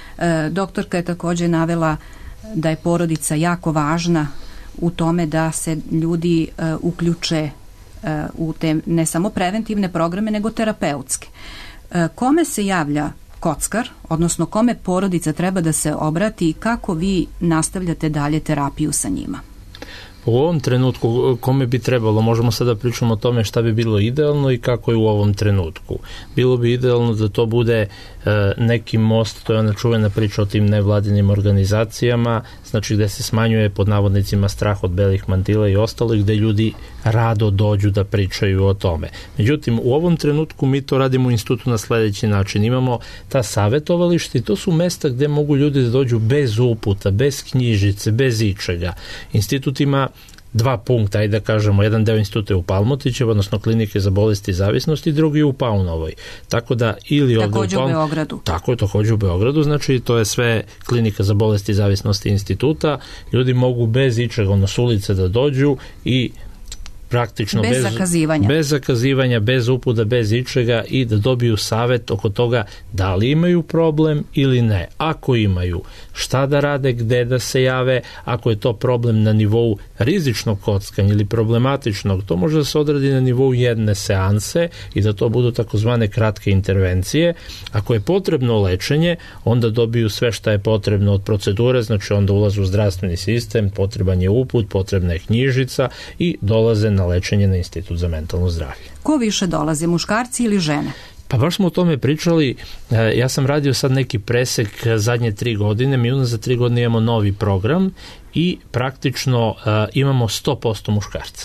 Doktorka je također navela da je porodica jako važna u tome da se ljudi uključe u te ne samo preventivne programe, nego terapeutske. Kome se javlja kockar, odnosno kome porodica treba da se obrati i kako vi nastavljate dalje terapiju sa njima?
U ovom trenutku kome bi trebalo, možemo sada pričamo o tome šta bi bilo idealno i kako je u ovom trenutku. Bilo bi idealno da to bude e, neki most, to je ona čuvena priča o tim nevladinim organizacijama, znači gde se smanjuje pod navodnicima strah od belih mantila i ostalo, gde ljudi rado dođu da pričaju o tome. Međutim, u ovom trenutku mi to radimo u institutu na sledeći način. Imamo ta savjetovališta i to su mesta gde mogu ljudi da dođu bez uputa, bez knjižice, bez ičega. Institut ima dva punkta, ajde da kažemo, jedan deo instituta je u Palmotićevo, odnosno klinike za bolesti i zavisnosti, drugi u Paunovoj. Tako da, ili ovde
takođe
u, Paun...
u Beogradu.
Tako je, takođe u Beogradu, znači to je sve klinika za bolesti i zavisnosti instituta. Ljudi mogu bez ičega, ono, s ulice da dođu i praktično
bez, bez zakazivanja.
Bez zakazivanja, bez upuda, bez ičega i da dobiju savet oko toga da li imaju problem ili ne. Ako imaju, šta da rade, gde da se jave, ako je to problem na nivou rizičnog kockanja ili problematičnog, to može da se odradi na nivou jedne seanse i da to budu takozvane kratke intervencije. Ako je potrebno lečenje, onda dobiju sve šta je potrebno od procedure, znači onda ulaze u zdravstveni sistem, potreban je uput, potrebna je knjižica i dolaze na lečenje na Institut za mentalno zdravlje.
Ko više dolaze, muškarci ili žene?
Pa baš smo o tome pričali, ja sam radio sad neki presek zadnje tri godine, mi unazad za tri godine imamo novi program i praktično imamo sto posto muškarce.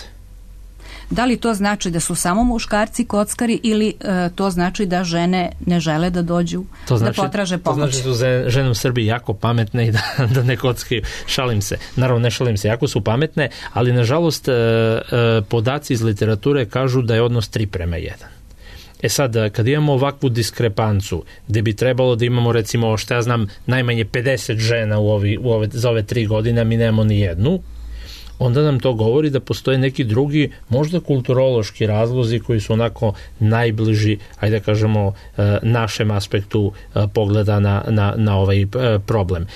Da li to znači da su samo muškarci kockari ili e, to znači da žene ne žele da dođu, to znači, da potraže pomoć?
To znači da su žene u Srbiji jako pametne i da, da ne kockaju. Šalim se. Naravno, ne šalim se. Jako su pametne, ali nažalost e, e, podaci iz literature kažu da je odnos tri prema jedan. E sad, kad imamo ovakvu diskrepancu, gde bi trebalo da imamo, recimo, šta ja znam, najmanje pedeset žena u ovi, u ove, za ove tri godine, a mi nemamo ni jednu, onda nam to govori da postoje neki drugi, možda kulturološki razlozi koji su onako najbliži, ajde da kažemo, našem aspektu pogleda na, na, na ovaj problem.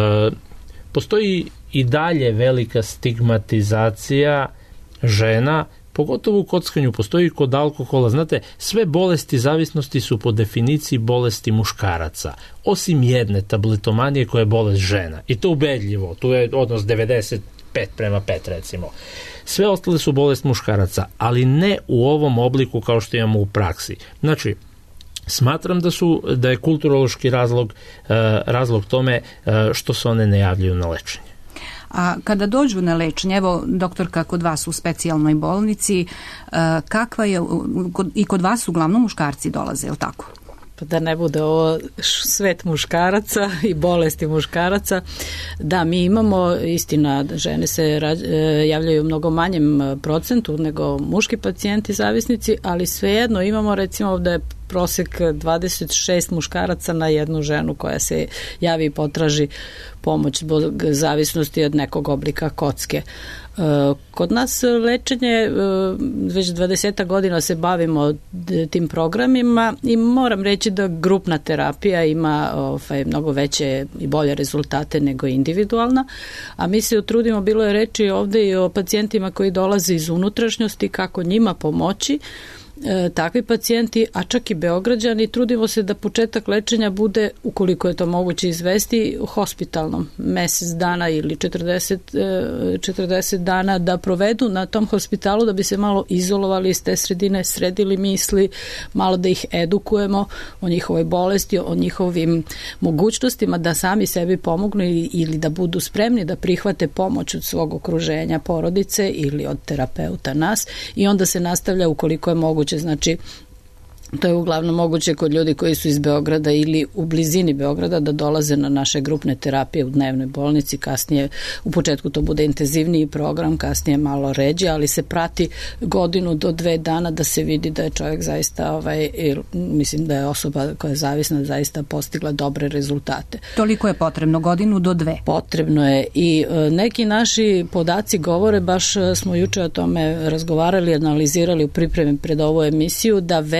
Postoji i dalje velika stigmatizacija žena, pogotovo u kockanju, postoji kod alkohola. Znate, sve bolesti zavisnosti su po definiciji bolesti muškaraca, osim jedne, tabletomanije, koja je bolest žena. I to ubedljivo, tu je odnos devedeset pet prema pet, recimo. Sve ostale su bolest muškaraca, ali ne u ovom obliku kao što imamo u praksi. Znači, smatram da su da je kulturološki razlog, razlog tome što se one ne javljaju na lečenje.
A kada dođu na lečenje, evo doktorka kod vas u specijalnoj bolnici, kakva je, i kod vas uglavnom muškarci dolaze, je li tako?
Pa da ne bude ovo svet muškaraca i bolesti muškaraca. Da, mi imamo, istina, žene se javljaju u mnogo manjem procentu nego muški pacijenti zavisnici, ali svejedno imamo, recimo ovde je prosek dvadeset šest muškaraca na jednu ženu koja se javi i potraži pomoć zbog zavisnosti od nekog oblika kocke. Kod nas lečenje, već dvadeset godina se bavimo tim programima i moram reći da grupna terapija ima ovaj, mnogo veće i bolje rezultate nego individualna, a mi se utrudimo, bilo je reči ovde i o pacijentima koji dolaze iz unutrašnjosti, kako njima pomoći. E, takvi pacijenti, a čak i Beograđani, trudimo se da početak lečenja bude, ukoliko je to moguće izvesti, u hospitalnom, mesec dana ili četrdeset, četrdeset dana da provedu na tom hospitalu, da bi se malo izolovali iz te sredine, sredili misli, malo da ih edukujemo o njihovoj bolesti, o njihovim mogućnostima da sami sebi pomognu ili, ili da budu spremni da prihvate pomoć od svog okruženja, porodice ili od terapeuta nas, i onda se nastavlja ukoliko je moguće. Znači, to je uglavnom moguće kod ljudi koji su iz Beograda ili u blizini Beograda da dolaze na naše grupne terapije u dnevnoj bolnici, kasnije u početku to bude intenzivniji program, kasnije malo ređe, ali se prati godinu do dve dana da se vidi da je čovjek zaista, ovaj, mislim da je osoba koja je zavisna zaista postigla dobre rezultate.
Toliko je potrebno, godinu do dve?
Potrebno je i neki naši podaci govore, baš smo juče o tome razgovarali, analizirali u pripremi pred ovu emisiju, da veliki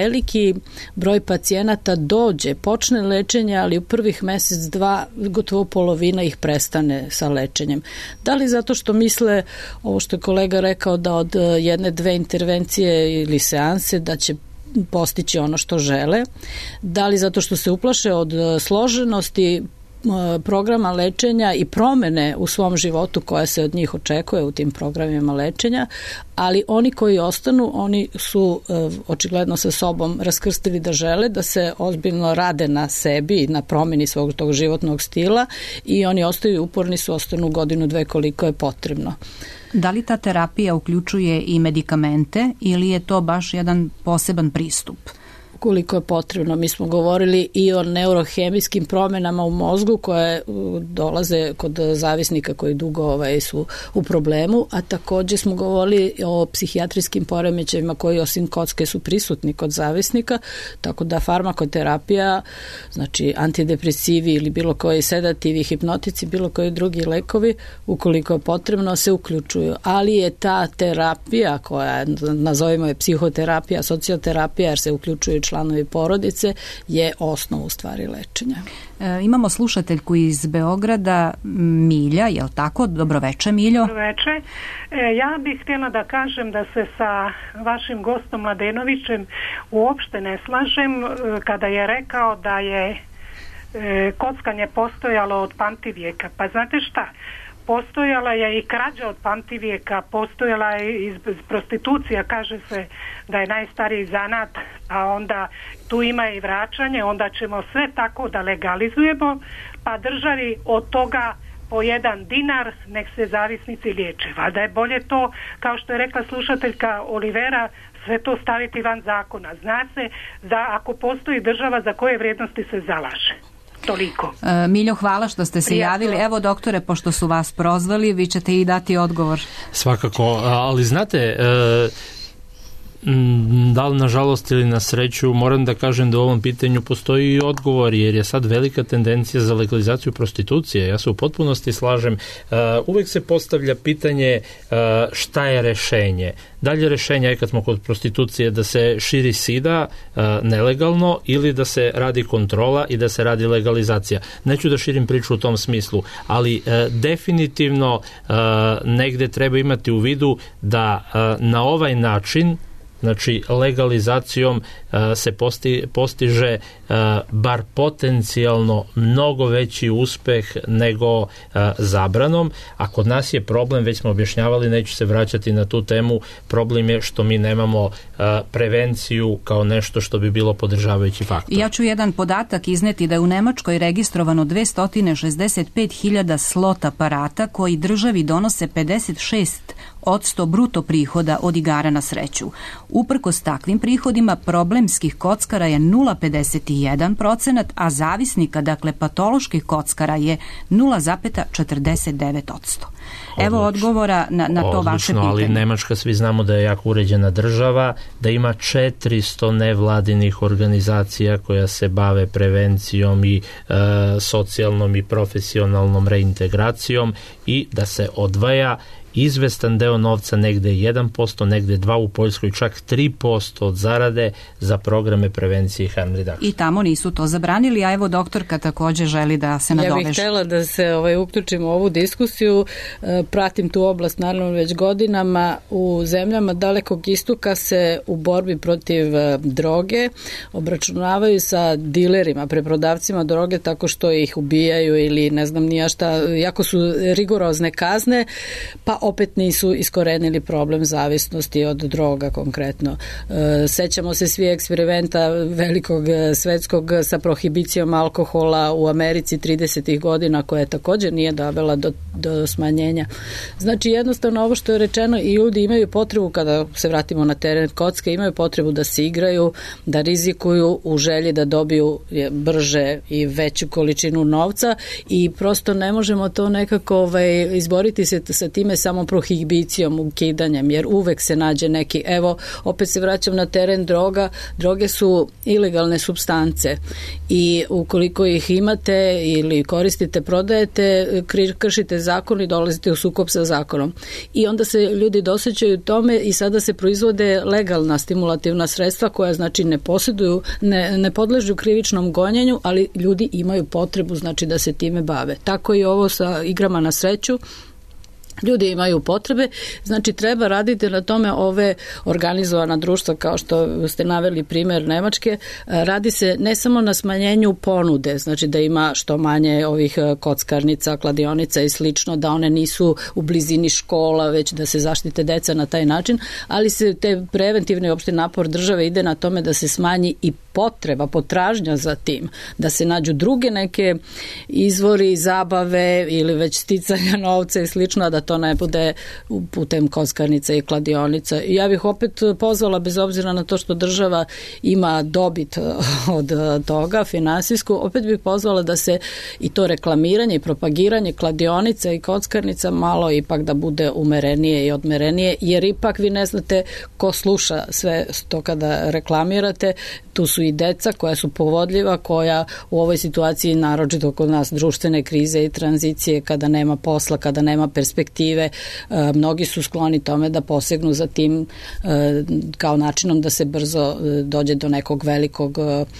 veliki broj pacijenata dođe, počne lečenje, ali u prvih mesec, dva, gotovo polovina ih prestane sa lečenjem. Da li zato što misle, ovo što je kolega rekao, da od jedne, dve intervencije ili seanse da će postići ono što žele, da li zato što se uplaše od složenosti programa lečenja i promene u svom životu koja se od njih očekuje u tim programima lečenja, ali oni koji ostanu, oni su očigledno sa sobom raskrstili da žele da se ozbiljno rade na sebi i na promeni svog tog životnog stila i oni ostaju uporni su, ostanu godinu, dve koliko je potrebno.
Da li ta terapija uključuje i medikamente ili je to baš jedan poseban pristup?
Koliko je potrebno. Mi smo govorili i o neurohemijskim promenama u mozgu koje dolaze kod zavisnika koji dugo ovaj, su u problemu, a također smo govorili o psihijatrijskim poremećajima koji osim kocke su prisutni kod zavisnika, tako da farmakoterapija, znači antidepresivi ili bilo koji sedativi, hipnotici, bilo koji drugi lekovi, ukoliko je potrebno, se uključuju. Ali je ta terapija koja, nazovimo je psihoterapija, socioterapija, jer se uključuju članovi porodice, je osnov u stvari lečenja.
E, imamo slušateljku iz Beograda, Milja, je li tako? Dobroveče, Miljo.
Dobroveče. E, ja bih htjela da kažem da se sa vašim gostom Mladenovićem uopšte ne slažem e, kada je rekao da je e, kockanje postojalo od pamtivijeka. Pa znate šta? Postojala je i krađa od pamtivijeka, postojala je i prostitucija, kaže se da je najstariji zanat, a onda tu ima i vraćanje, onda ćemo sve tako da legalizujemo, pa državi od toga po jedan dinar nek se zavisnici liječe. Valjda je bolje to, kao što je rekla slušateljka Olivera, sve to staviti van zakona. Zna se da ako postoji država za koje vrijednosti se zalaže. Toliko.
E, Miljo, hvala što ste se
Prijatno.
javili. Evo, doktore, pošto su vas prozvali, vi ćete i dati odgovor.
Svakako, ali znate, e, da li nažalost ili na sreću, moram da kažem da u ovom pitanju postoji i odgovor, jer je sad velika tendencija za legalizaciju prostitucije. Ja se u potpunosti slažem. E, uvek se postavlja pitanje e, šta je rešenje. Dalje rešenje je kad smo kod prostitucije da se širi sida e, nelegalno ili da se radi kontrola i da se radi legalizacija. Neću da širim priču u tom smislu, ali e, definitivno e, negde treba imati u vidu da e, na ovaj način, znači legalizacijom uh, se posti, postiže uh, bar potencijalno mnogo veći uspeh nego uh, zabranom, a kod nas je problem, već smo objašnjavali, neću se vraćati na tu temu, problem je što mi nemamo uh, prevenciju kao nešto što bi bilo podržavajući faktor.
Ja ću jedan podatak izneti da je u Nemačkoj registrovano dvesta šezdeset pet hiljada slot aparata koji državi donose pedeset šest odsto bruto prihoda od igara na sreću. Uprkos takvim prihodima problemskih kockara je nula zarez pedeset jedan procenat, a zavisnika, dakle patoloških kockara, je nula zarez četrdeset devet odsto. Evo odgovora na, na to
Odlično,
vaše pitanje.
Ali Nemačka, svi znamo da je jako uređena država, da ima četiristo nevladinih organizacija koja se bave prevencijom i e, socijalnom i profesionalnom reintegracijom i da se odvaja izvestan deo novca, negde jedan posto, negde dva u Poljskoj, čak tri posto od zarade za programe prevencije i harm reduction.
I tamo nisu to zabranili, a evo doktorka također želi da se nadoveže.
Ja bih htjela da se ovaj, uključim u ovu diskusiju, pratim tu oblast naravno već godinama. U zemljama Dalekog istoka se u borbi protiv droge obračunavaju sa dilerima, preprodavcima droge, tako što ih ubijaju ili ne znam nija šta, jako su rigorozne kazne, pa opet nisu iskorenili problem zavisnosti od droga konkretno. Sećamo se svi eksperimenta velikog svetskog sa prohibicijom alkohola u Americi tridesetih godina, koja također nije dovela do, do smanjenja. Znači jednostavno ovo što je rečeno, i ljudi imaju potrebu, kada se vratimo na teren kocke, imaju potrebu da se igraju, da rizikuju u želji da dobiju brže i veću količinu novca, i prosto ne možemo to nekako ovaj, izboriti se sa time samo prohibicijom, ukidanjem, jer uvek se nađe neki, evo, opet se vraćam na teren droga, droge su ilegalne supstance i ukoliko ih imate ili koristite, prodajete, kršite zakon i dolazite u sukob sa zakonom. I onda se ljudi dosećaju tome i sada se proizvode legalna stimulativna sredstva koja znači ne posjeduju, ne, ne podležu krivičnom gonjenju, ali ljudi imaju potrebu znači da se time bave. Tako i ovo sa igrama na sreću. Ljudi imaju potrebe, znači treba raditi na tome. Ove organizovana društva, kao što ste naveli primjer Nemačke, radi se ne samo na smanjenju ponude, znači da ima što manje ovih kockarnica, kladionica i slično, da one nisu u blizini škola, već da se zaštite deca na taj način, ali se te preventivni opšti napor države ide na tome da se smanji i potreba, potražnja za tim, da se nađu druge neke izvori zabave ili već sticanja novca i slično, da to ne bude putem kockarnica i kladionica. I ja bih opet pozvala, bez obzira na to što država ima dobit od toga, finansijsku, opet bih pozvala da se i to reklamiranje i propagiranje kladionica i kockarnica malo ipak da bude umerenije i odmerenije, jer ipak vi ne znate ko sluša sve to kada reklamirate. Tu su i deca koja su povodljiva, koja u ovoj situaciji, naročito kod nas društvene krize i tranzicije, kada nema posla, kada nema perspektive, mnogi su skloni tome da posegnu za tim kao načinom da se brzo dođe do nekog velikog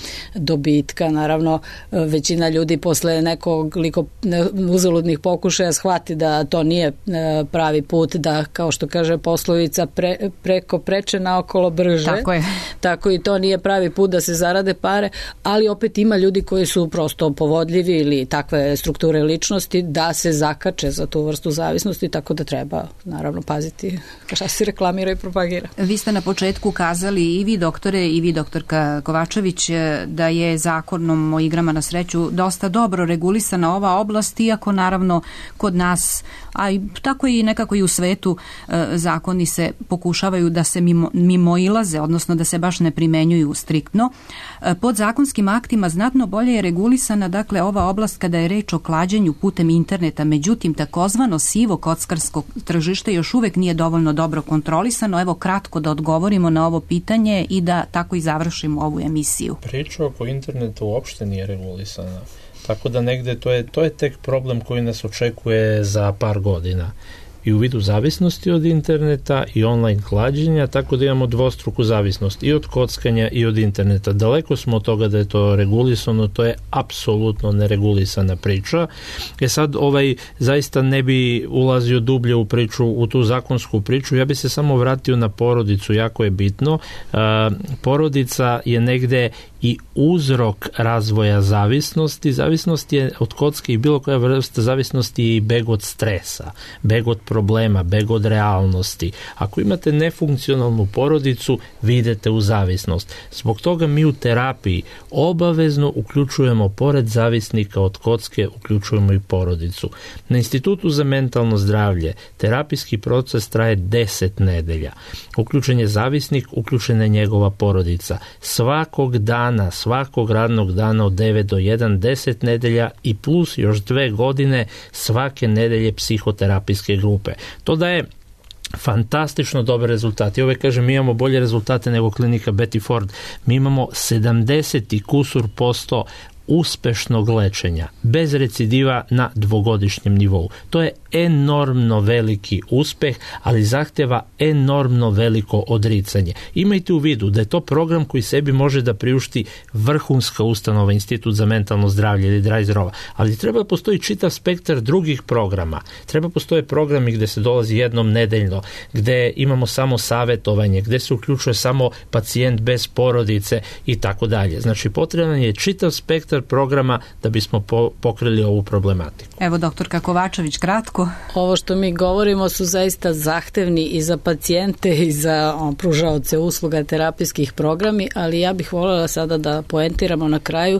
dobitka. Naravno, većina ljudi posle nekoliko uzaludnih pokušaja shvati da to nije pravi put, da, kao što kaže poslovica, pre, preko preče naokolo brže.
Tako je.
Tako i to nije pravi put da se zarade pare, ali opet ima ljudi koji su prosto povodljivi ili takve strukture ličnosti da se zakače za tu vrstu zavisnosti, tako da treba naravno paziti šta se reklamira i propagira.
Vi ste na početku kazali, i vi doktore i vi doktorka Kovačević, da je zakonom o igrama na sreću dosta dobro regulisana ova oblast, iako naravno kod nas, a i tako i nekako i u svetu, zakoni se pokušavaju da se mimo, mimoilaze, odnosno da se baš ne primenjuju striktno. Pod zakonskim aktima znatno bolje je regulisana dakle ova oblast kada je reč o klađenju putem interneta, međutim takozvano sivo kockarsko tržište još uvek nije dovoljno dobro kontrolisano. Evo kratko da odgovorimo na ovo pitanje i da tako i završimo ovu emisiju.
Priča oko interneta uopšte nije regulisana, tako da negde to je, to je tek problem koji nas očekuje za par godina. I u vidu zavisnosti od interneta i online klađenja, tako da imamo dvostruku zavisnost i od kockanja i od interneta. Daleko smo od toga da je to regulisano, to je apsolutno neregulisana priča. E sad, ovaj, zaista ne bi ulazio dublje u priču, u tu zakonsku priču, ja bi se samo vratio na porodicu, jako je bitno. A, porodica je negde i uzrok razvoja zavisnosti. Zavisnost je od kocke i bilo koja vrsta zavisnosti i beg od stresa, beg od problema, beg od realnosti. Ako imate nefunkcionalnu porodicu, vi idete u zavisnost. Zbog toga mi u terapiji obavezno uključujemo, pored zavisnika od kocke, uključujemo i porodicu. Na Institutu za mentalno zdravlje terapijski proces traje deset nedelja. Uključen je zavisnik, uključena je njegova porodica. Svakog dana, svakog radnog dana od devet do jedan, deset nedelja i plus još dve godine svake nedelje psihoterapijske grupe. To daje fantastično dobre rezultate. Ja uvek kažem, mi imamo bolje rezultate nego klinika Betty Ford. Mi imamo sedamdeset i kusur posto uspešnog lečenja, bez recidiva na dvogodišnjem nivou. To je enormno veliki uspeh, ali zahteva enormno veliko odricanje. Imajte u vidu da je to program koji sebi može da priušti vrhunska ustanova, Institut za mentalno zdravlje ili Drajzerova, ali treba da postoji čitav spektar drugih programa. Treba postoje programi gde se dolazi jednom nedeljno, gde imamo samo savetovanje, gde se uključuje samo pacijent bez porodice i tako dalje. Znači, potreban je čitav spektar programa da bismo po, pokrili ovu problematiku.
Evo, doktorka Kovačević, kratko.
Ovo što mi govorimo su zaista zahtevni i za pacijente i za on, pružaoce usluga terapijskih programi, ali ja bih voljela sada da poentiramo na kraju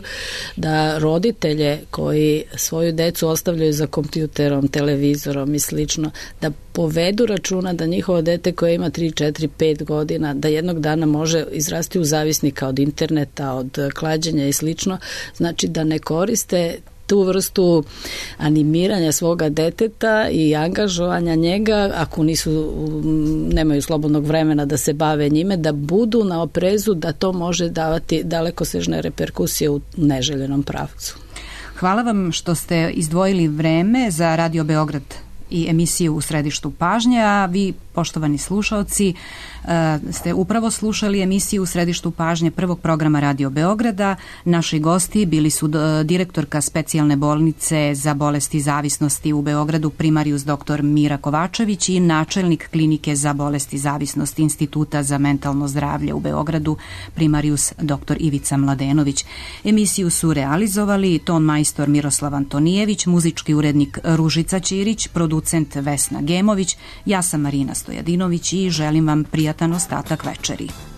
da roditelje koji svoju decu ostavljaju za kompjuterom, televizorom i slično, da povedu računa da njihovo dete koje ima tri, četiri, pet godina, da jednog dana može izrasti u zavisnika od interneta, od klađenja i slično, znači da ne koriste tu vrstu animiranja svoga deteta i angažovanja njega, ako nisu, nemaju slobodnog vremena da se bave njime, da budu na oprezu da to može davati dalekosežne reperkusije u neželjenom pravcu.
Hvala vam što ste izdvojili vreme za Radio Beograd i emisiju U središtu pažnje, a vi, poštovani slušaoci, ste upravo slušali emisiju U središtu pažnje prvog programa Radio Beograda. Naši gosti bili su direktorka specijalne bolnice za bolesti zavisnosti u Beogradu, primarius doktor Mira Kovačević, i načelnik klinike za bolesti zavisnosti Instituta za mentalno zdravlje u Beogradu, primarius doktor Ivica Mladenović. Emisiju su realizovali ton majstor Miroslav Antonijević, muzički urednik Ružica Ćirić, producent Vesna Gemović, ja sam Marina Stojadinović i želim vam prijatan ostatak večeri.